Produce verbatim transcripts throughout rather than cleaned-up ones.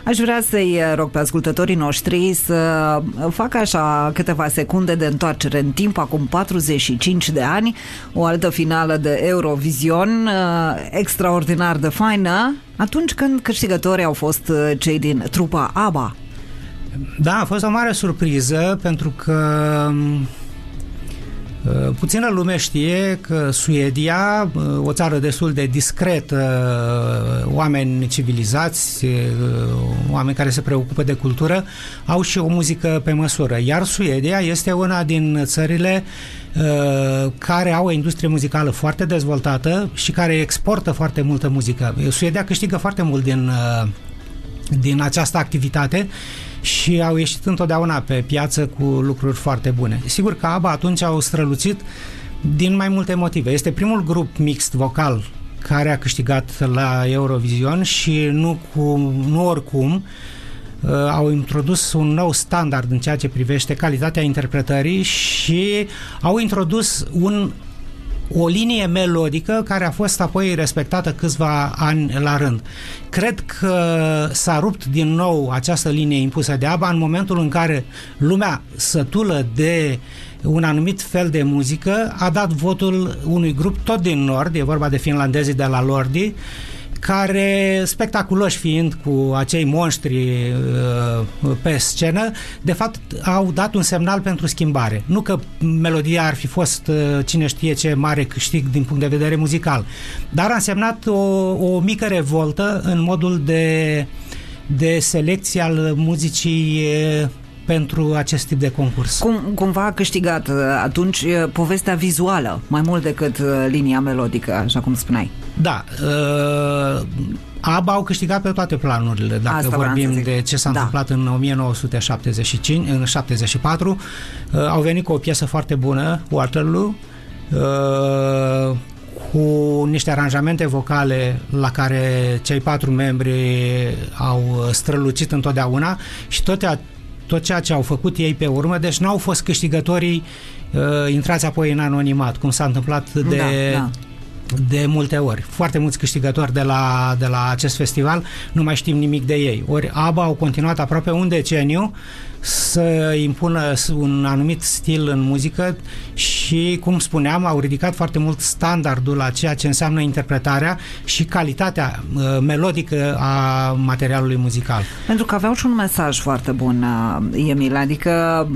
Aș vrea să-i rog pe ascultătorii noștri să facă așa câteva secunde de întoarcere în timp, acum patruzeci și cinci de ani, o altă finală de Eurovision extraordinar de faină, atunci când câștigătorii au fost cei din trupa ABBA. Da, a fost o mare surpriză, pentru că puțină lume știe că Suedia, o țară destul de discretă, oameni civilizați, oameni care se preocupă de cultură, au și o muzică pe măsură. Iar Suedia este una din țările care au o industrie muzicală foarte dezvoltată și care exportă foarte multă muzică. Suedia câștigă foarte mult din, din această activitate și au ieșit întotdeauna pe piață cu lucruri foarte bune. Sigur că ABBA atunci au strălucit din mai multe motive. Este primul grup mixt vocal care a câștigat la Eurovision și nu, cu, nu oricum. Uh, au introdus un nou standard în ceea ce privește calitatea interpretării și au introdus un o linie melodică care a fost apoi respectată câțiva ani la rând. Cred că s-a rupt din nou această linie impusă de ABBA în momentul în care lumea sătulă de un anumit fel de muzică a dat votul unui grup tot din nord, e vorba de finlandezii de la Lordi, care, spectaculoși fiind cu acei monștri uh, pe scenă, de fapt au dat un semnal pentru schimbare. Nu că melodia ar fi fost uh, cine știe ce mare câștig din punct de vedere muzical, dar a însemnat o, o mică revoltă în modul de, de selecție al muzicii uh, pentru acest tip de concurs. Cum, cumva a câștigat atunci povestea vizuală, mai mult decât linia melodică, așa cum spuneai. Da, uh, ABBA au câștigat pe toate planurile, dacă Asta vorbim de ce s-a da. întâmplat în o mie nouă sute șaptezeci și cinci, în șaptezeci și patru. Uh, au venit cu o piesă foarte bună, Waterloo, uh, cu niște aranjamente vocale la care cei patru membri au strălucit întotdeauna și toate tot ceea ce au făcut ei pe urmă, deci n-au fost câștigătorii uh, intrați apoi în anonimat, cum s-a întâmplat de, da, da. de multe ori. Foarte mulți câștigători de la, de la acest festival, nu mai știm nimic de ei. Ori ABBA au continuat aproape un deceniu să impună un anumit stil în muzică și, cum spuneam, au ridicat foarte mult standardul la ceea ce înseamnă interpretarea și calitatea uh, melodică a materialului muzical. Pentru că aveau și un mesaj foarte bun, Emil, adică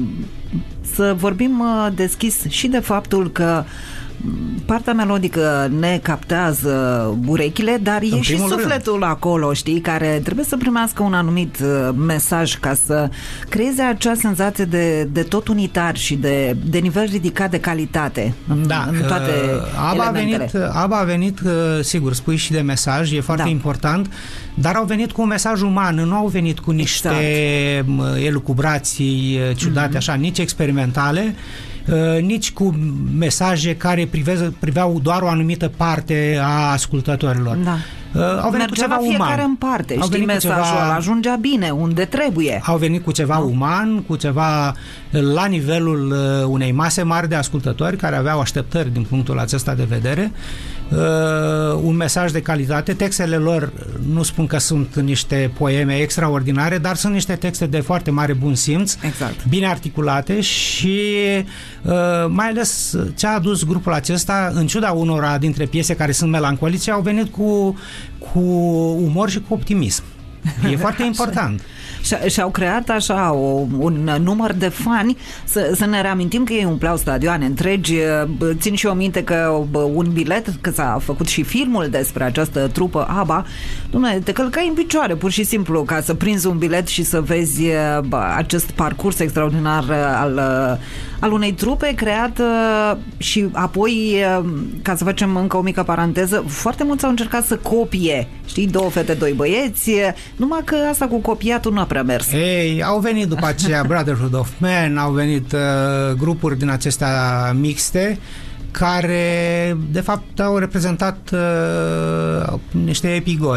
să vorbim uh, deschis și de faptul că partea melodică ne captează urechile, dar e și sufletul rând. acolo, știi, care trebuie să primească un anumit mesaj ca să creeze acea senzație de, de tot unitar și de, de nivel ridicat de calitate în, da, în toate uh, ABBA elementele. A venit, ABBA a venit, uh, sigur, spui și de mesaj, e foarte da. important, dar au venit cu un mesaj uman, nu au venit cu niște exact. elucubrații ciudate, mm-hmm. așa, nici experimentale, Uh, nici cu mesaje care priveze, priveau doar o anumită parte a ascultătorilor. Da. Uh, au venit Mergea cu ceva la fiecare uman. în parte, au știi, mesajul ceva, ajungea bine, unde trebuie. Au venit cu ceva no? uman, cu ceva la nivelul uh, unei mase mari de ascultători care aveau așteptări din punctul acesta de vedere. Uh, un mesaj de calitate. Textele lor nu spun că sunt niște poeme extraordinare, dar sunt niște texte de foarte mare bun simț, exact. bine articulate și uh, mai ales ce a adus grupul acesta, în ciuda unora dintre piese care sunt melancolice, au venit cu, cu umor și cu optimism. E foarte important. Și-au creat așa o, un număr de fani, să, să ne reamintim că ei umpleau stadioane întregi. Țin și eu minte că un bilet, că s-a făcut și filmul despre această trupă ABBA, dumne, te călcai în picioare pur și simplu ca să prinzi un bilet și să vezi bă, acest parcurs extraordinar al, al unei trupe creat și apoi, ca să facem încă o mică paranteză, foarte mulți au încercat să copie, știi, două fete, doi băieți, numai că asta cu copiatul nu a prea mers. Ei, au venit după aceea Brotherhood of Man, au venit uh, grupuri din acestea mixte care de fapt au reprezentat uh, niște epigoni.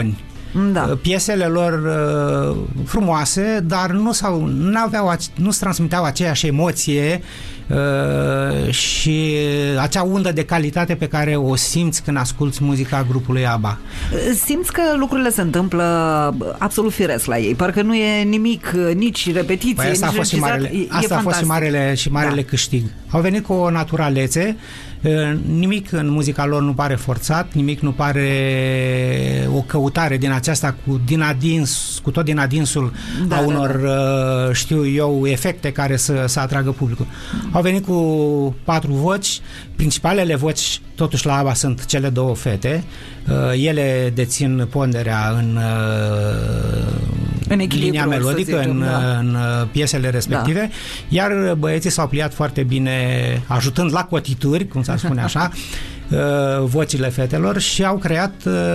Da. Piesele lor uh, frumoase, dar nu s-au, n-aveau, nu-ți transmiteau aceeași emoție uh, și acea undă de calitate pe care o simți când asculți muzica grupului ABBA. Simți că lucrurile se întâmplă absolut firesc la ei, parcă nu e nimic, nici repetiție, păi asta nici a fost și marele, e, asta e a fost și marele, și marele da. câștig. Au venit cu o naturalețe, nimic în muzica lor nu pare forțat, nimic nu pare o căutare din aceasta cu, din adins, cu tot din adinsul da, a unor, da, da. știu eu, efecte care să, să atragă publicul. Au venit cu patru voci, principalele voci totuși la ABBA sunt cele două fete, ele dețin ponderea în, în linia melodică, zicem, în, da. în piesele respective, da. iar băieții s-au pliat foarte bine, ajutând la cotituri, cum s-ar spune așa, vocile fetelor și au creat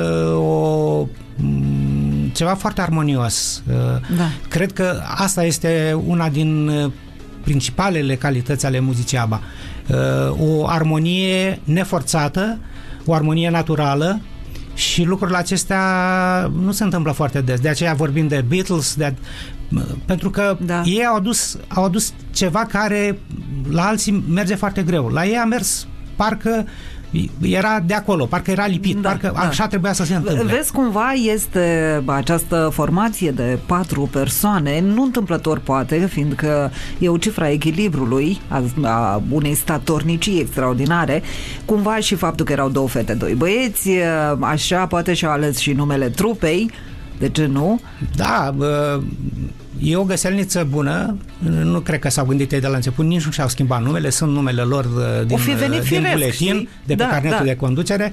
o ceva foarte armonios. Da. Cred că asta este una din principalele calități ale muzicii ABBA. O armonie neforțată, o armonie naturală, și lucrurile acestea nu se întâmplă foarte des. De aceea vorbim de Beatles, de, pentru că da. ei au adus, au adus ceva care la alții merge foarte greu. La ei a mers parcă era de acolo, parcă era lipit, da, parcă da. așa trebuia să se întâmple. Vezi, cumva este această formație de patru persoane, nu întâmplător poate, fiindcă e o cifra echilibrului, a, a unei statornicii extraordinare, cumva și faptul că erau două fete, doi băieți, așa poate și-au ales și numele trupei, de ce nu? Da, e o găselniță bună, nu cred că s-au gândit ei de la început, nici nu și-au schimbat numele, sunt numele lor din, din buletin, de pe da, carnetul da. de conducere,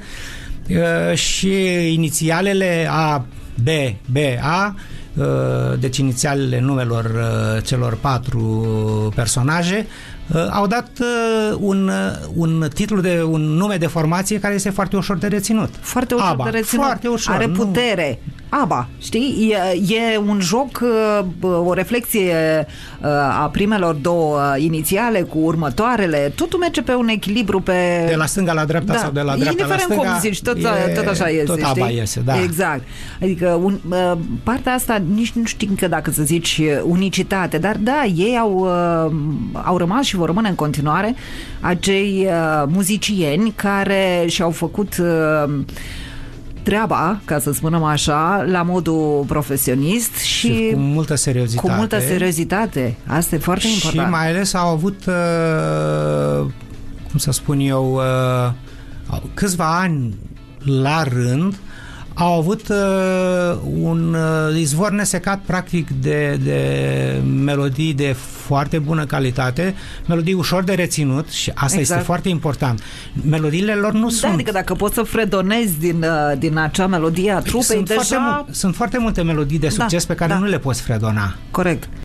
și inițialele A, B, B, A, deci inițialele numelor celor patru personaje, au dat un, un titlu de un nume de formație care este foarte ușor de reținut. Foarte ușor ABBA, de reținut. Foarte ușor, are nu... putere. ABBA, știi? E, e un joc, o reflexie a primelor două inițiale cu următoarele. Totul merge pe un echilibru pe... De la stânga la dreapta da. sau de la dreapta la stânga. Cum zici, tot, e, tot așa este. Tot ABBA știi? iese, da. Exact. Adică un, partea asta nici nu știu încă dacă să zici unicitate, dar da, ei au, au rămas și vor rămâne în continuare acei muzicieni care și-au făcut treaba, ca să spunem așa, la modul profesionist și, și cu multă seriozitate. Cu multă seriozitate. Asta e foarte și important. Și mai ales au avut, uh, cum să spun eu, uh, câțiva ani la rând, au avut uh, un uh, izvor nesecat practic de, de melodii de foarte bună calitate, melodii ușor de reținut și asta exact. este foarte important. Melodiile lor nu da, sunt... Adică dacă poți să fredonezi din, uh, din acea melodie a trupei, sunt deja... Foarte, sunt foarte multe melodii de succes da, pe care da. nu le poți fredona. Corect.